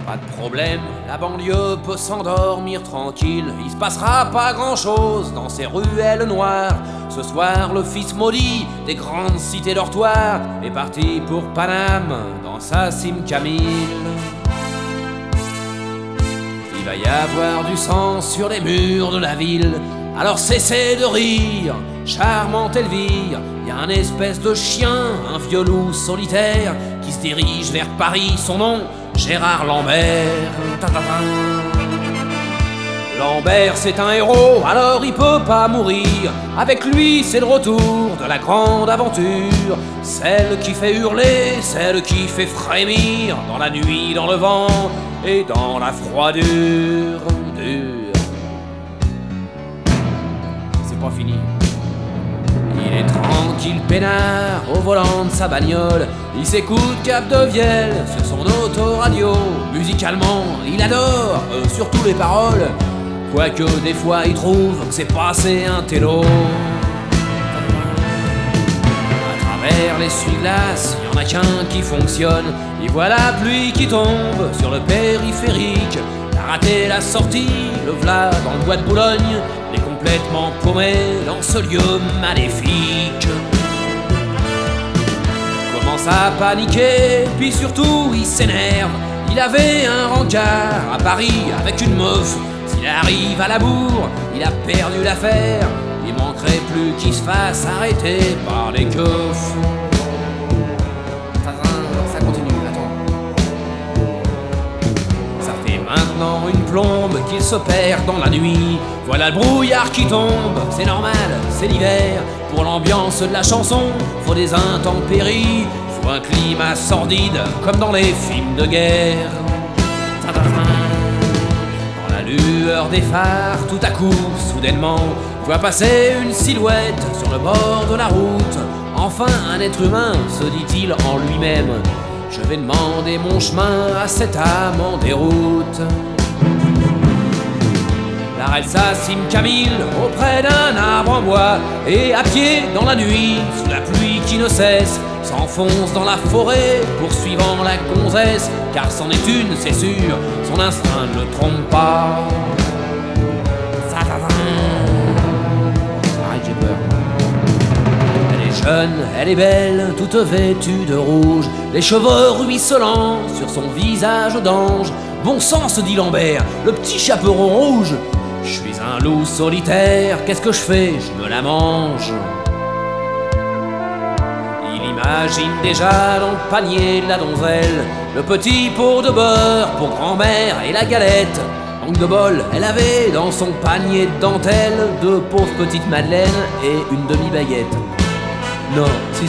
Pas de problème, la banlieue peut s'endormir tranquille. Il se passera pas grand chose dans ces ruelles noires. Ce soir, le fils maudit des grandes cités dortoirs est parti pour Paname dans sa Sim Camille. Il va y avoir du sang sur les murs de la ville. Alors cessez de rire, charmante Elvire. Y a un espèce de chien, un vieux loup solitaire qui se dirige vers Paris. Son nom, Gérard Lambert. Lambert c'est un héros, alors il peut pas mourir. Avec lui c'est le retour de la grande aventure. Celle qui fait hurler, celle qui fait frémir. Dans la nuit, dans le vent et dans la froidure dure. C'est pas fini. Il est tranquille peinard au volant de sa bagnole. Il s'écoute Cap de Vielle sur son autoradio. Musicalement il adore, surtout les paroles. Quoique des fois il trouve que c'est pas assez intello. À travers l'essuie-glace, y en a qu'un qui fonctionne. Il voit la pluie qui tombe sur le périphérique. Il a raté la sortie, le v'là dans le bois de Boulogne. Il est complètement paumé dans ce lieu maléfique. Il commence à paniquer, puis surtout il s'énerve. Il avait un rencard à Paris avec une meuf. S'il arrive à la bourre, il a perdu l'affaire. Il manquerait plus qu'il se fasse arrêter par les keufs. Ça continue, attends. Ça fait maintenant une plombe qu'il se perd dans la nuit. Voilà le brouillard qui tombe, c'est normal, c'est l'hiver. Pour l'ambiance de la chanson, faut des intempéries. Faut un climat sordide, comme dans les films de guerre. Lueur des phares, tout à coup, soudainement, voit passer une silhouette sur le bord de la route. Enfin, un être humain, se dit-il en lui-même. Je vais demander mon chemin à cette âme en déroute. L'arrête sa Sim Camille auprès d'un arbre en bois. Et à pied dans la nuit, sous la pluie qui ne cesse, s'enfonce dans la forêt, poursuivant la gonzesse. Car c'en est une, c'est sûr, son instinct ne le trompe pas. Arrête, j'ai peur. Elle est jeune, elle est belle, toute vêtue de rouge, les cheveux ruisselants sur son visage d'ange. Bon sang, se dit Lambert, le petit chaperon rouge. Je suis un loup solitaire, qu'est-ce que je fais? Je me la mange. Imagine déjà dans le panier de la donzelle le petit pot de beurre pour grand-mère et la galette. Manque de bol, elle avait dans son panier de dentelle deux pauvres petites madeleines et une demi-baguette. Non, si.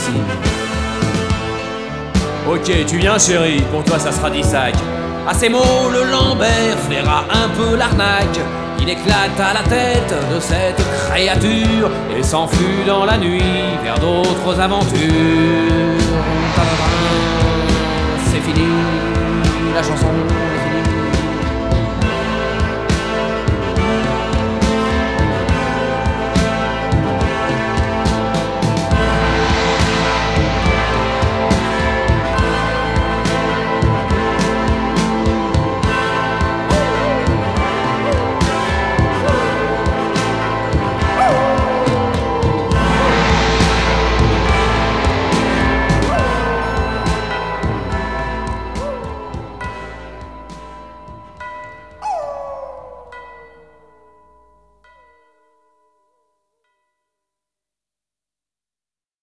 Ok, tu viens chérie, pour toi ça sera 10 sacs. À ces mots, le Lambert flaira un peu l'arnaque. Il éclate à la tête de cette créature et s'enfuit dans la nuit vers d'autres aventures. C'est fini, la chanson.